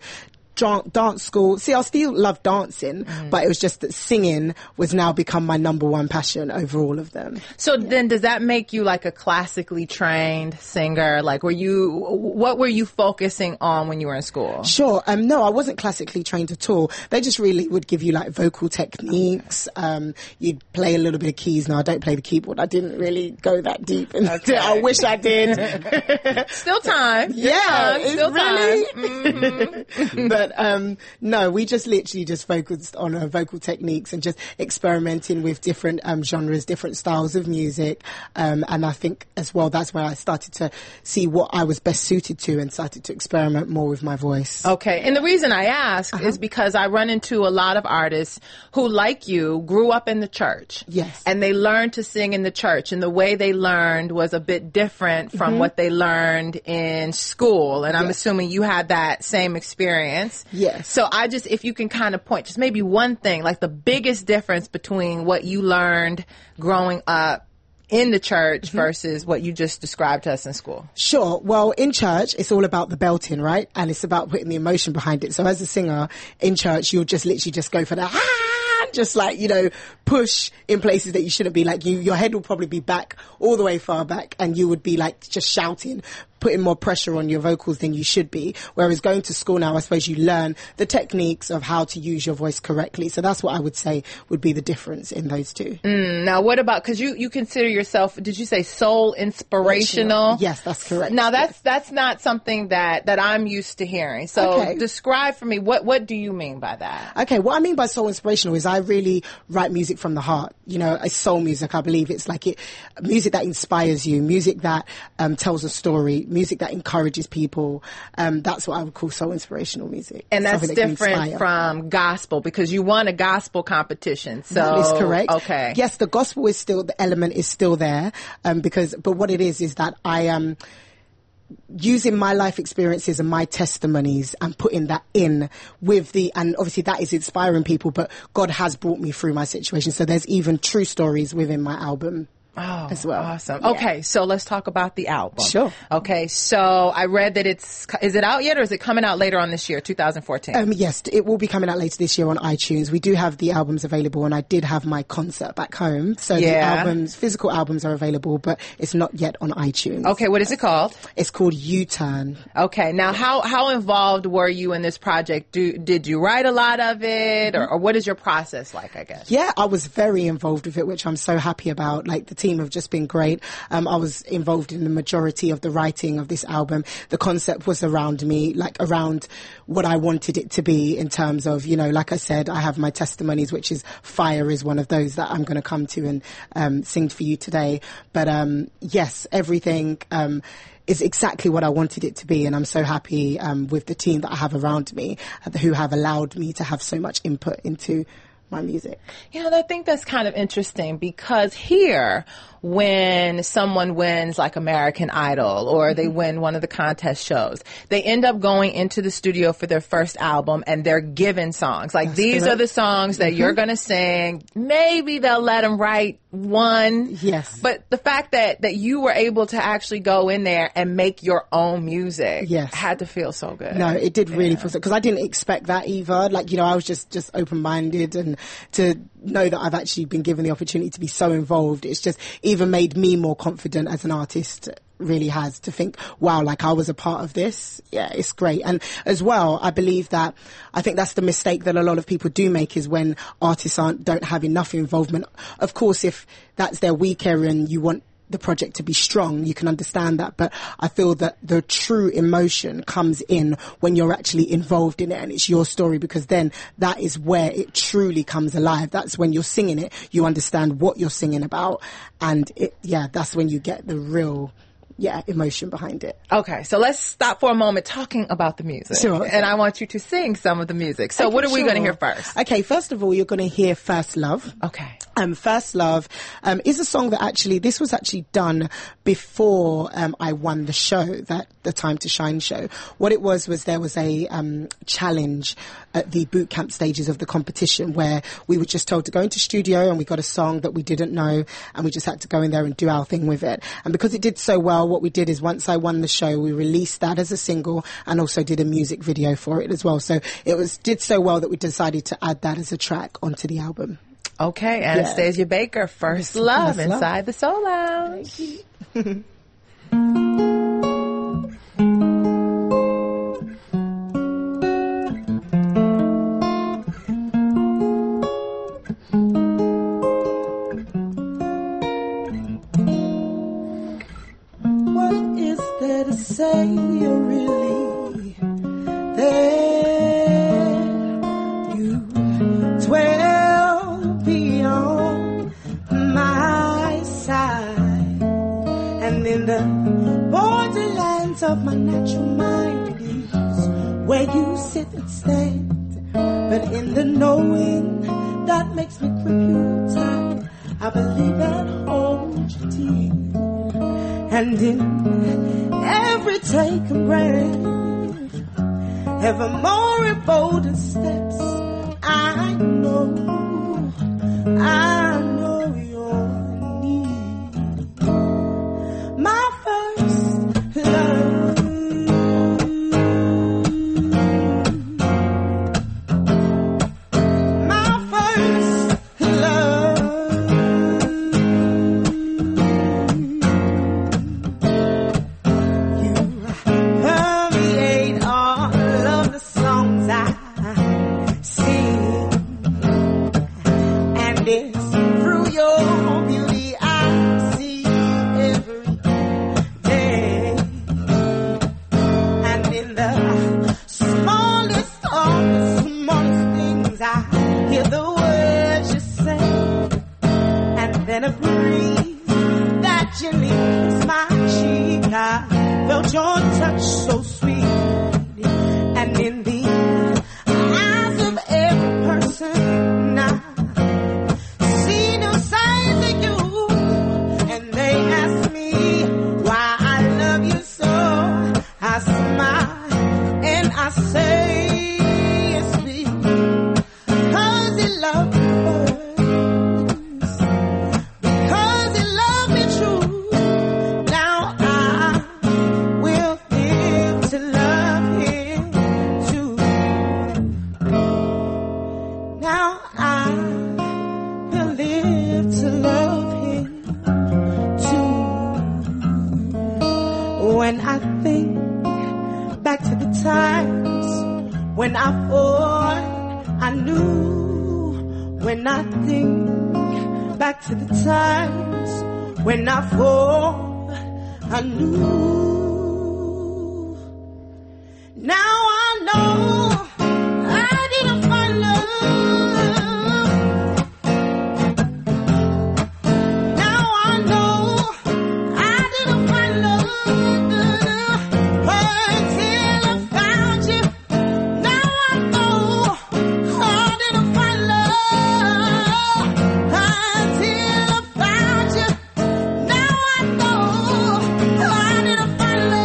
J: dance school. See, I still love dancing, mm. but it was just that singing was now become my number one passion over all of them.
C: So
J: yeah.
C: then does that make you like a classically trained singer? Like were you, what were you focusing on when you were in school?
J: Sure. Um, no, I wasn't classically trained at all. They just really would give you like vocal techniques. Um, you'd play a little bit of keys. Now I don't play the keyboard. I didn't really go that deep. And
C: okay.
J: I wish I did.
C: Still time.
J: Yeah.
C: Time. Still
J: really?
C: time. Mm-hmm.
J: But um, no, we just literally just focused on uh, vocal techniques and just experimenting with different um, genres, different styles of music. Um, and I think as well, that's where I started to see what I was best suited to and started to experiment more with my voice.
C: Okay. And the reason I ask uh-huh. is because I run into a lot of artists who, like you, grew up in the church.
J: Yes.
C: And they learned to sing in the church. And the way they learned was a bit different from mm-hmm. what they learned in school. And I'm yes. assuming you had that same experience.
J: Yes.
C: So I just, if you can kind of point, just maybe one thing, like the biggest difference between what you learned growing up in the church mm-hmm. versus what you just described to us in school.
J: Sure. Well, in church, it's all about the belting, right? And it's about putting the emotion behind it. So as a singer in church, you'll just literally just go for the ah, just like, you know, push in places that you shouldn't be. Like you, your head will probably be back all the way far back and you would be like just shouting, putting more pressure on your vocals than you should be. Whereas going to school now, I suppose you learn the techniques of how to use your voice correctly. So that's what I would say would be the difference in those two.
C: Mm, now, what about, because you, you consider yourself, did you say soul inspirational?
J: Yes, that's correct.
C: Now, that's
J: yes.
C: that's not something that, that I'm used to hearing. So
J: okay.
C: describe for me, what, what do you mean by that?
J: Okay, what I mean by soul inspirational is I really write music from the heart. You know, it's soul music. I believe it's like it, music that inspires you, music that um, tells a story, music that encourages people. Um, that's what I would call soul inspirational music.
C: And that's
J: that
C: different from gospel because you won a gospel competition. So
J: that is correct.
C: Okay.
J: Yes, the gospel is still, the element is still there. Um, because, but what it is, is that I am, um, using my life experiences and my testimonies and putting that in with the, and obviously that is inspiring people, but God has brought me through my situation. So there's even true stories within my album.
C: Oh,
J: as well.
C: Awesome.
J: Yeah.
C: Okay, so let's talk about the album.
J: Sure.
C: Okay, so I read that it's, is it out yet or is it coming out later on this year, twenty fourteen?
J: Um, yes, it will be coming out later this year on iTunes. We do have the albums available, and I did have my concert back home. So
C: Yeah.
J: the albums, physical albums are available, but it's not yet on iTunes.
C: Okay, what is it called?
J: It's called U-Turn.
C: Okay, now how, how involved were you in this project? Do, did you write a lot of it or, or what is your process like, I guess?
J: Yeah, I was very involved with it, which I'm so happy about. Like, the team have just been great. Um, I was involved in the majority of the writing of this album. The concept was around me, like around what I wanted it to be in terms of, you know, like I said, I have my testimonies, which is Fire is one of those that I'm going to come to and um, sing for you today. But um, yes, everything um, is exactly what I wanted it to be. And I'm so happy um, with the team that I have around me uh, who have allowed me to have so much input into my music.
C: You know, I think that's kind of interesting because here, when someone wins like American Idol or they win one of the contest shows, they end up going into the studio for their first album and they're given songs. Like,
J: That's
C: these
J: correct.
C: are the songs that you're going to sing. Maybe they'll let them write one.
J: Yes.
C: But the fact that, that you were able to actually go in there and make your own music
J: Yes.
C: had to feel so good.
J: No, it did really feel so, because I didn't expect that either. Like, you know, I was just, just open-minded, and to know that I've actually been given the opportunity to be so involved, it's just even made me more confident as an artist. Really has, to think, wow, like I was a part of this. Yeah, it's great. And as well, I believe that, I think that's the mistake that a lot of people do make, is when artists aren't, don't have enough involvement. Of course, if that's their weak area and you want the project to be strong, you can understand that. But I feel that the true emotion comes in when you're actually involved in it and it's your story, because then that is where it truly comes alive. That's when you're singing it, you understand what you're singing about. And it, yeah, that's when you get the real, yeah, emotion behind it.
C: Okay, so let's stop for a moment talking about the music.
J: Sure.
C: And I want you to sing some of the music. So
J: Okay,
C: what are we
J: sure.
C: going to hear first?
J: Okay, first of all, you're going to hear First Love.
C: Okay.
J: Um, First Love um, is a song that actually, this was actually done before um, I won the show, that the Time to Shine show. What it was, was there was a um, challenge at the boot camp stages of the competition where we were just told to go into studio and we got a song that we didn't know and we just had to go in there and do our thing with it. And because it did so well, what we did is once I won the show, we released that as a single and also did a music video for it as well. So it was did so well that we decided to add that as a track onto the album.
C: Okay, Anastasia Baker, First Love,
J: First Love.
C: inside the Soul Lounge.
J: What is there to say? You're really there. You dwell beyond my side, and in the borderlands of my natural mind is where you sit and stand. But in the knowing that makes me grip you tight, I believe and hold you dear. And in every taken breath, evermore emboldened steps, I know, I know your need. My first love, my first love. Permeate all of the songs I sing, and it's through your beauty I see every day. And in the smallest of the smallest things, I hear the words you say, and then a breeze that gently kissed my cheek. I felt your touch so sweet, and in the eyes of every person I see new sides of you, and they ask me why I love you so. I smile and I say it's because you love me first, because you love When I think back to the times when I fought, I knew. When I think back to the times when I fought, I knew. Now I know I didn't find love. Now I know I didn't find love until I found you. Now I know I didn't find love until I found you. Now I know I didn't find love.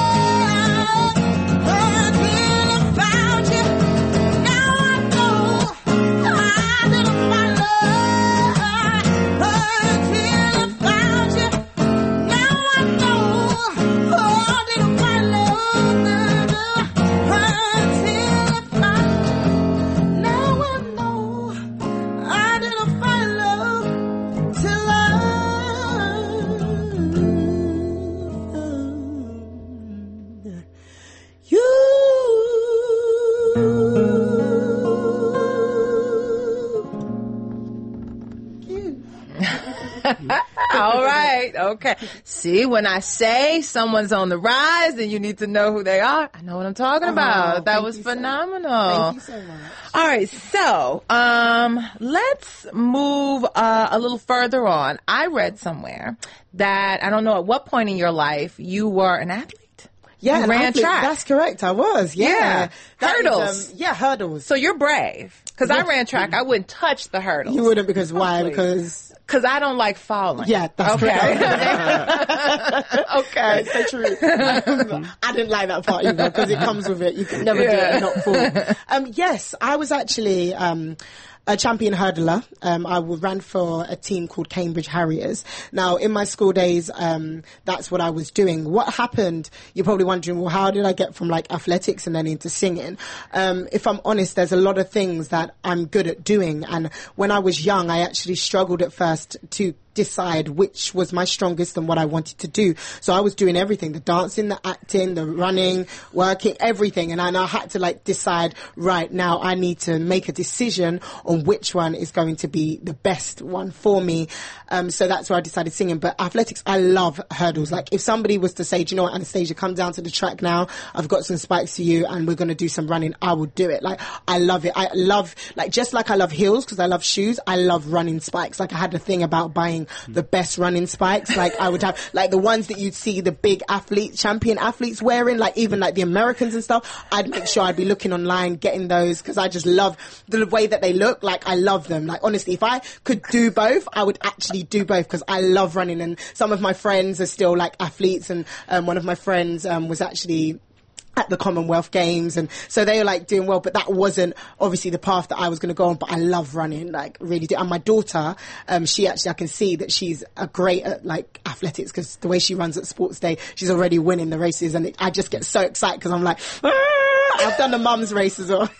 C: All right. Okay. See, when I say someone's on the rise, then you need to know who they are. I know what I'm talking about.
J: Oh,
C: that was phenomenal.
J: So thank you so much.
C: All right. So, um, let's move uh, a little further on. I read somewhere that, I don't know at what point in your life you were an athlete.
J: Yeah,
C: you
J: an
C: ran
J: athlete.
C: track.
J: That's correct. I was. Yeah.
C: Yeah.
J: That is,
C: Hurdles.
J: um, yeah, hurdles.
C: So you're brave. Because I ran track. I wouldn't touch the hurdles.
J: You wouldn't because why? Because
C: Because I don't like falling.
J: Yeah, that's
C: okay.
J: Okay, it's so true. I didn't like that part either because it comes with it. You can never
C: Yeah.
J: do it and not fall. Um, yes, I was actually um, a champion hurdler. Um, I ran for a team called Cambridge Harriers. Now, in my school days, um, that's what I was doing. What happened? You're probably wondering, well, how did I get from like athletics and then into singing? Um, if I'm honest, there's a lot of things that I'm good at doing. And when I was young, I actually struggled at first to decide which was my strongest and what I wanted to do. So I was doing everything, the dancing, the acting, the running, working, everything. And I, and I had to like decide, right now I need to make a decision on which one is going to be the best one for me. Um, so that's where I decided singing. But athletics, I love hurdles. Like if somebody was to say, do you know what, Anastasia, come down to the track now. I've got some spikes for you and we're going to do some running. I will do it. Like I love it. I love, like just like I love heels because I love shoes, I love running spikes. Like I had a thing about buying the best running spikes. Like I would have like the ones that you'd see the big athletes, champion athletes wearing, like even like the Americans and stuff. I'd make sure I'd be looking online, getting those because I just love the way that they look. Like I love them. Like honestly, if I could do both, I would actually do both because I love running. And some of my friends are still like athletes, and um, one of my friends um, was actually at the Commonwealth Games, and so they were like doing well, but that wasn't obviously the path that I was going to go on. But I love running, like really do. And my daughter, um, she actually, I can see that she's a great at like athletics because the way she runs at sports day, she's already winning the races, and it, I just get so excited because I'm like, ah! I've done the mums race as well.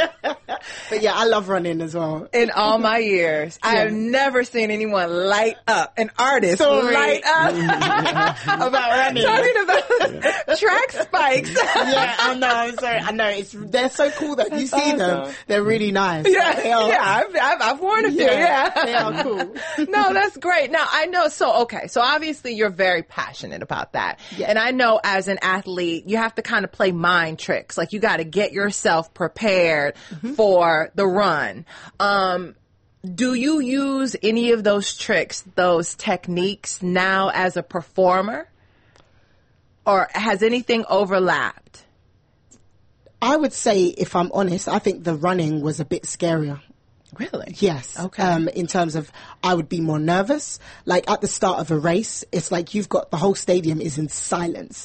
J: But yeah, I love running as well.
C: In all my years, I have never seen anyone light up, an artist
J: So
C: light up
J: about running.
C: talking about track spikes.
J: Yeah, I know. I'm sorry. I know. It's they're so cool that you see them. They're really nice.
C: Yeah,
J: They are.
C: yeah, I've, I've, I've worn a few.
J: Yeah,
C: Yeah,
J: they are cool.
C: No, that's great. Now I know. So okay, so obviously you're very passionate about that,
J: Yeah.
C: and I know as an athlete you have to kind of play mind tricks. Like you got to get yourself prepared
J: Mm-hmm.
C: for the run. Um, do you use any of those tricks, those techniques now as a performer, or has anything overlapped?
J: I would say, if I'm honest, I think the running was a bit scarier.
C: Really?
J: Yes.
C: Okay.
J: Um, in terms of, I would be more nervous. Like at the start of a race, it's like you've got the whole stadium is in silence.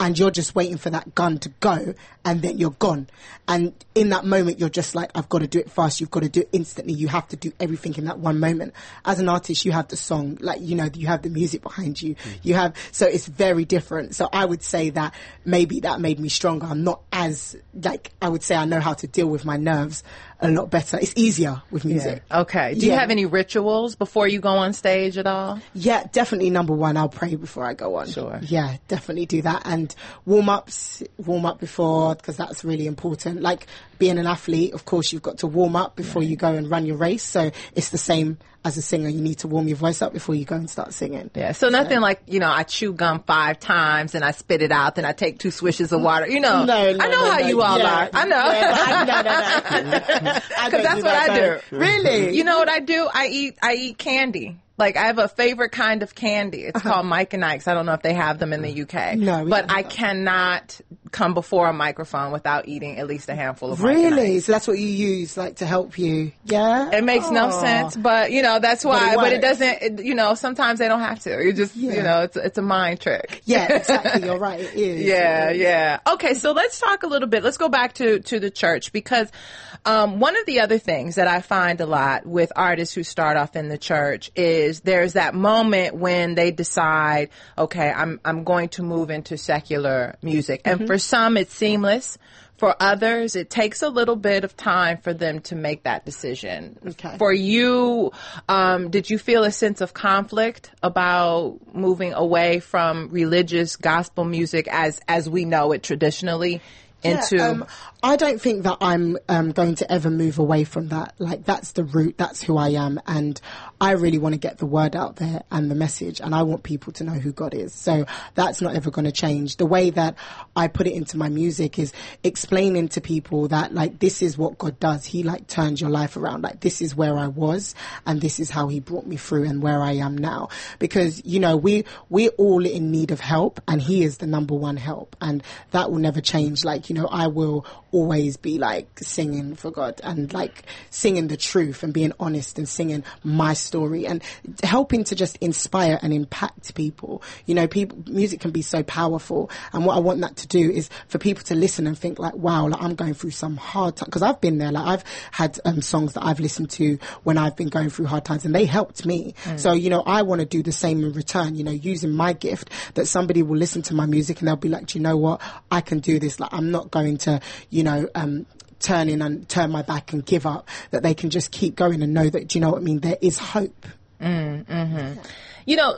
J: and you're just waiting for that gun to go, and then you're gone. And in that moment, you're just like, I've got to do it fast. You've got to do it instantly. You have to do everything in that one moment. As an artist, you have the song, like, you know, you have the music behind you. Mm-hmm. You have, so it's very different. So I would say that maybe that made me stronger. I'm not as, like, I would say I know how to deal with my nerves a lot better. It's easier with music.
C: Yeah. Okay. Do you
J: yeah.
C: have any rituals before you go on stage at all?
J: Yeah, definitely. Number one, I'll pray before I go on.
C: Sure.
J: Yeah, definitely do that. And warm ups, warm up before, because that's really important. Like being an athlete, of course, you've got to warm up before right. you go and run your race. So it's the same as a singer. You need to warm your voice up before you go and start singing.
C: Yeah. So nothing so. like, you know, I chew gum five times and I spit it out, then I take two swishes of water. You know,
J: no, no,
C: I know
J: no,
C: how
J: no.
C: you all
J: yeah.
C: are. I know.
J: Yeah, I, no, no, no.
C: Because that's what that, I do.
J: No. Really?
C: You know what I do? I eat, I eat candy. Like, I have a favorite kind of candy. It's uh-huh. called Mike and Ike's. I don't know if they have them in the U K.
J: No,
C: but I cannot come before a microphone without eating at least a handful of
J: really?
C: Mike and Ike's.
J: So that's what you use, like, to help you? Yeah?
C: It makes
J: Aww.
C: no sense, but, you know, that's why.
J: But
C: it,
J: it,
C: but it doesn't, it, you know, sometimes they don't have to. You just,
J: yeah.
C: you know, it's, it's a mind trick.
J: Yeah, exactly. You're right. It is.
C: Yeah,
J: it is.
C: yeah. Okay, so let's talk a little bit. Let's go back to, to the church, because um, one of the other things that I find a lot with artists who start off in the church is there's that moment when they decide, okay, I'm I'm going to move into secular music. Mm-hmm. And for some, it's seamless. For others, it takes a little bit of time for them to make that decision.
J: Okay.
C: For you, um, did you feel a sense of conflict about moving away from religious gospel music as as we know it traditionally into...
J: Yeah, um, I don't think that I'm um, going to ever move away from that. Like, that's the root, that's who I am, and I really want to get the word out there and the message, and I want people to know who God is. So that's not ever going to change. The way that I put it into my music is explaining to people that, like, this is what God does. He, like, turns your life around. Like, this is where I was, and this is how he brought me through and where I am now. Because, you know, we, we're all in need of help, and he is the number one help, and that will never change. Like, you know, I will always be like singing for God and like singing the truth and being honest and singing my story and helping to just inspire and impact people. You know, people, music can be so powerful, and what I want that to do is for people to listen and think like, wow, like I'm going through some hard time, because I've been there. Like I've had um, songs that I've listened to when I've been going through hard times, and they helped me. Mm. So, you know, I want to do the same in return, you know, using my gift, that somebody will listen to my music and they'll be like, do you know what, I can do this. Like, I'm not going to, you know, um, turn in and turn my back and give up, that they can just keep going and know that, do you know what I mean, there is hope.
C: Mm, mm-hmm. You know,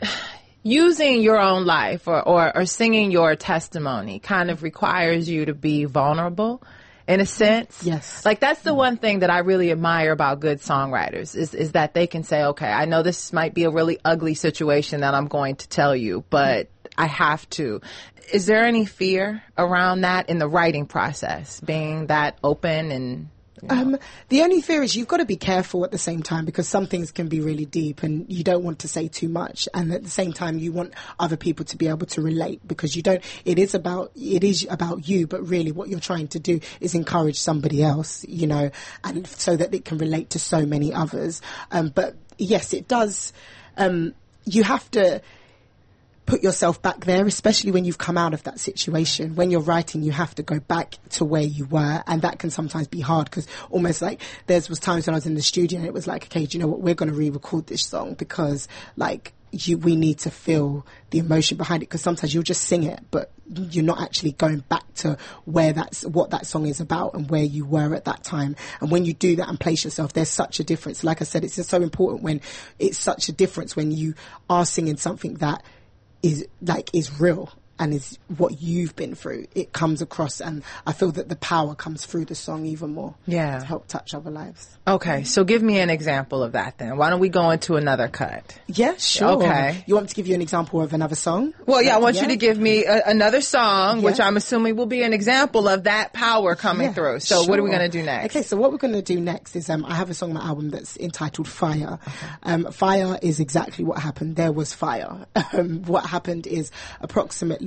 C: using your own life or, or, or singing your testimony kind of requires you to be vulnerable in a sense.
J: Yes.
C: Like, that's the one thing that I really admire about good songwriters is, is that they can say, okay, I know this might be a really ugly situation that I'm going to tell you, but I have to. Is there any fear around that in the writing process, being that open and... You know?
J: Um, the only fear is you've got to be careful at the same time, because some things can be really deep and you don't want to say too much. And at the same time, you want other people to be able to relate, because you don't, it is about, it is about you, but really what you're trying to do is encourage somebody else, you know, and so that it can relate to so many others. Um, but yes, it does, um, you have to put yourself back there, especially when you've come out of that situation. When you're writing, you have to go back to where you were, and that can sometimes be hard, because almost like there was times when I was in the studio and it was like, okay, do you know what, we're going to re-record this song because like you, we need to feel the emotion behind it, because sometimes you'll just sing it, but you're not actually going back to where that's what that song is about and where you were at that time. And when you do that and place yourself, there's such a difference. Like I said, it's just so important when it's such a difference when you are singing something that is like is real and is what you've been through. It comes across, and I feel that the power comes through the song even more.
C: Yeah.
J: To help touch other lives.
C: Okay, so give me an example of that then. Why don't we go into another cut?
J: Yeah, sure.
C: Okay.
J: You want me to give you an example of another song?
C: Well, yeah, I want
J: yeah.
C: you to give me a, another song,
J: yeah.
C: which I'm assuming will be an example of that power coming
J: yeah,
C: through. So
J: sure.
C: what are we going to do next?
J: Okay, so what we're going to do next is um, I have a song on my album that's entitled Fire. Okay. Um, fire is exactly what happened. There was fire. Um, what happened is approximately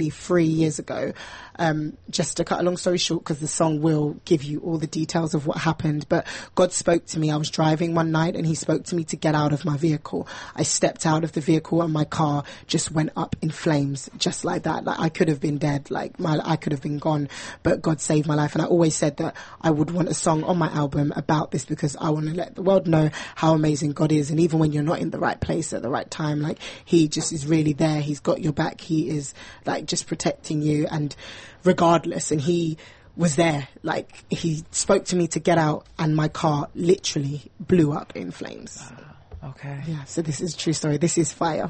J: approximately three years ago. Um, just to cut a long story short, because the song will give you all the details of what happened, but God spoke to me. I was driving one night and he spoke to me to get out of my vehicle. I stepped out of the vehicle and my car just went up in flames, just like that. Like I could have been dead, like my, I could have been gone, but God saved my life. And I always said that I would want a song on my album about this because I want to let the world know how amazing God is. And even when you're not in the right place at the right time, like he just is really there. He's got your back. He is like just protecting you, and regardless, and he was there. Like he spoke to me to get out and my car literally blew up in flames.
C: Uh, okay.
J: Yeah, so this is a true story. This is fire.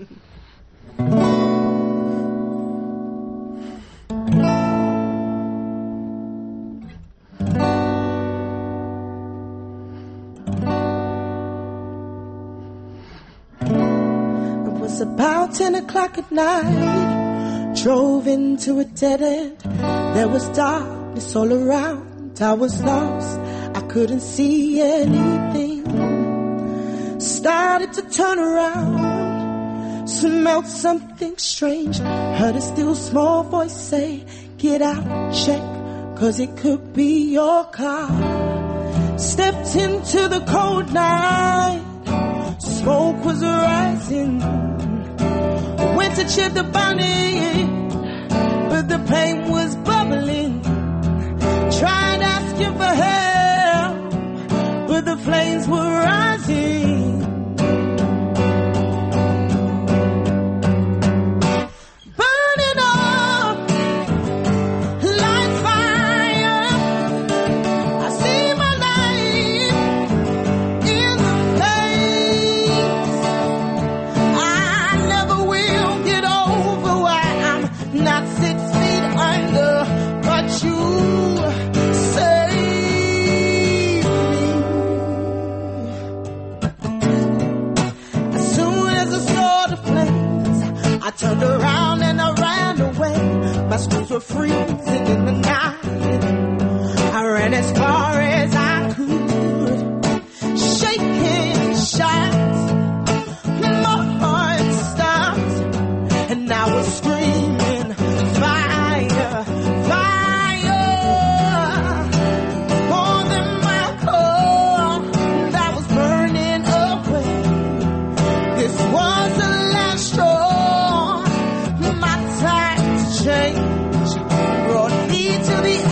K: It was about ten o'clock at night. Drove into a dead end. There was darkness all around. I was lost. I couldn't see anything. Started to turn around. Smelled something strange. Heard a still small voice say, get out, check, cause it could be your car. Stepped into the cold night. Smoke was rising. Went to check the body, but the pain was bubbling. Tried asking for help, but the flames were rising. Burning up like fire. I see my life in the flames. I never will get over why I'm not six feet under, but you saved me. As soon as I saw the flames, I turned around and I ran away. My screws were freezing in the night. I ran as far as I could, shaking, shots. My heart stopped, and I was screaming, fire, fire. More than my car that was burning away. This was the last straw. My time to change brought me to the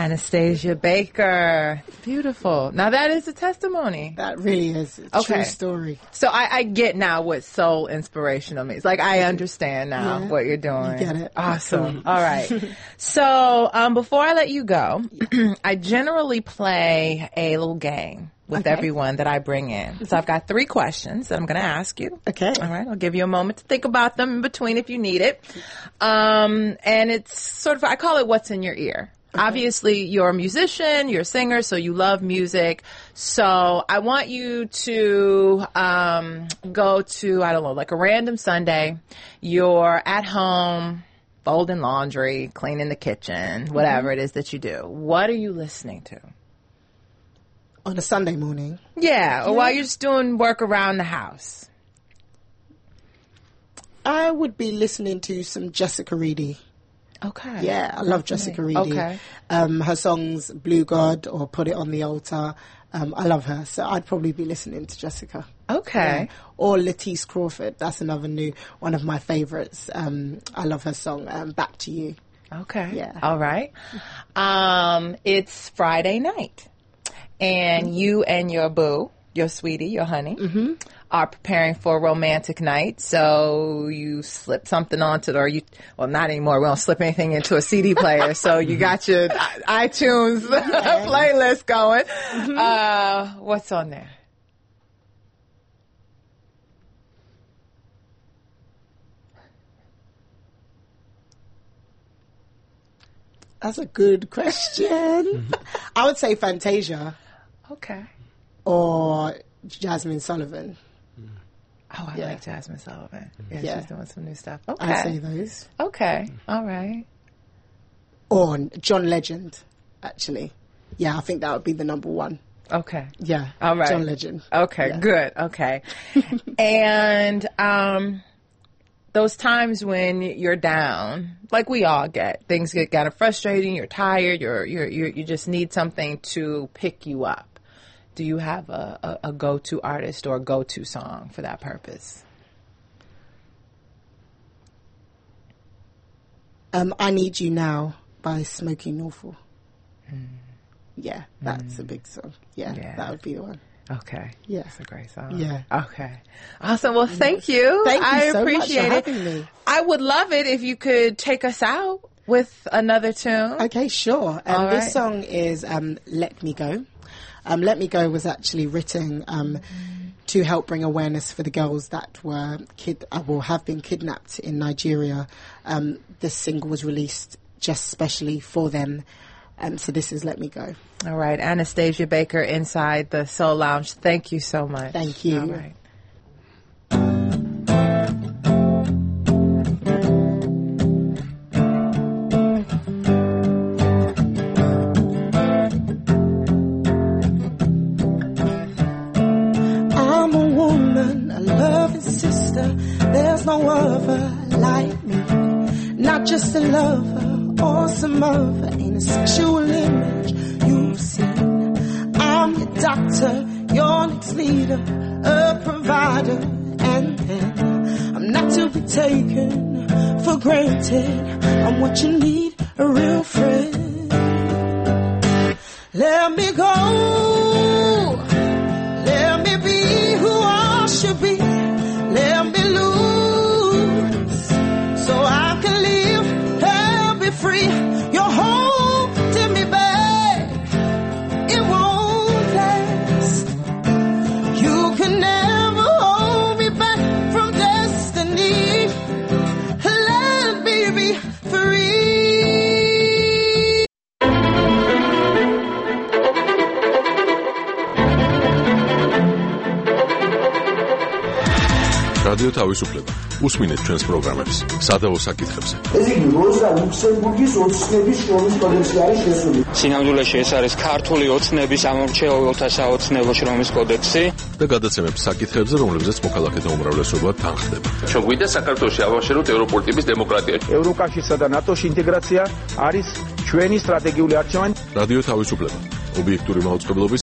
C: Anastasia Baker. Beautiful. Now that is a testimony.
J: That really is a
C: Okay.
J: true story.
C: So I, I get now what soul inspirational means. Like I understand now
J: Yeah.
C: what you're doing.
J: You get it.
C: Awesome. All right. So um, before I let you go, I generally play a little game with
J: Okay.
C: everyone that I bring in. So I've got three questions that I'm going to ask you.
J: Okay.
C: All right. I'll give you a moment to think about them in between if you need it. Um, and it's sort of, I call it what's in your ear. Obviously, you're a musician, you're a singer, so you love music. So I want you to um, go to, I don't know, like a random Sunday. You're at home, folding laundry, cleaning the kitchen, whatever it is that you do. What are you listening to?
J: On a Sunday morning.
C: Yeah, or while you're just doing work around the house.
J: I would be listening to some Jessica Reedy.
C: Okay.
J: Yeah, I love Jessica Reedy.
C: Okay.
J: Um, her songs Blue God or Put It on the Altar. Um, I love her. So I'd probably be listening to Jessica.
C: Okay.
J: Yeah. Or Lettice Crawford. That's another new, one of my favorites. Um, I love her song, um, Back to You.
C: Okay.
J: Yeah.
C: All right. Um, it's Friday night. And you and your boo, your sweetie, your honey, mm-hmm. are preparing for a romantic night. So you slip something onto the, or you, well, not anymore. We don't slip anything into a C D player. So you got your iTunes playlist going. Mm-hmm. Uh, what's on there?
J: That's a good question. I would say Fantasia.
C: Okay.
J: Or Jasmine Sullivan.
C: Oh, I
J: Yeah.
C: like Jasmine Sullivan. Yeah,
J: Yeah.
C: she's doing some new stuff. Okay.
J: I'd say those.
C: Okay. All right.
J: Or John Legend, actually. Yeah, I think that would be the number one.
C: Okay.
J: Yeah.
C: All right.
J: John Legend.
C: Okay,
J: Yeah.
C: good. Okay. And um, those times when you're down, like we all get, things get kind of frustrating, you're tired, you're, you're, you're, you just need something to pick you up. Do you have a, a, a go-to artist or a go-to song for that purpose?
J: Um, I Need You Now by Smokey Norfolk. Mm. Yeah, that's mm. a big song. Yeah, yeah, that would be the one.
C: Okay.
J: Yeah.
C: That's a great song.
J: Yeah.
C: Okay. Awesome. Well, thank you.
J: Thank you
C: I
J: so
C: appreciate
J: much for
C: it.
J: having me.
C: I would love it if you could take us out with another tune.
J: Okay, sure. Um,
C: All
J: this
C: right.
J: song is um, Let Me Go. Um, Let Me Go was actually written um, to help bring awareness for the girls that were kid uh, well, have been kidnapped in Nigeria. Um, this single was released just specially for them. Um, so this is Let Me Go.
C: All right. Anastasia Baker inside the Soul Lounge. Thank you so much.
J: Thank you.
C: All right.
K: I'm a woman, a loving sister. There's no other like me. Not just a lover or some other in a sexual image you've seen. I'm your doctor, your next leader, a provider, and then I'm not to be taken for granted. I'm what you need, a real friend. Let me go. Let me be who I should be. Let me lose so I can live and be free. You're holding me back. It won't last. You can never hold me back from destiny. Let me be free.
L: რადიო თავისუფლება. უსმინეთ ჩვენს პროგრამებს სადაო საკითხებზე.
M: ეს იგი როზა ლუქსემბურგის ოცნების შრომის კოდექსი არის შესული.
N: სინამდვილეში ეს არის ქართული ოცნების ამორჩეულთა საოცნებო შრომის კოდექსი
L: და გადაცემებს საკითხებზე, რომლებზეც მოქალაქეთა უმრავლესობა თანხდება.
O: ჩვენ გვინდა საქართველოში ავაშეროთ ევროპული ტიპის დემოკრატია.
M: ევროკავშირსა და ნატოს ინტეგრაცია არის ჩვენი სტრატეგიული არჩევანი.
L: რადიო თავისუფლება. ობიექტური მაუწყებლობის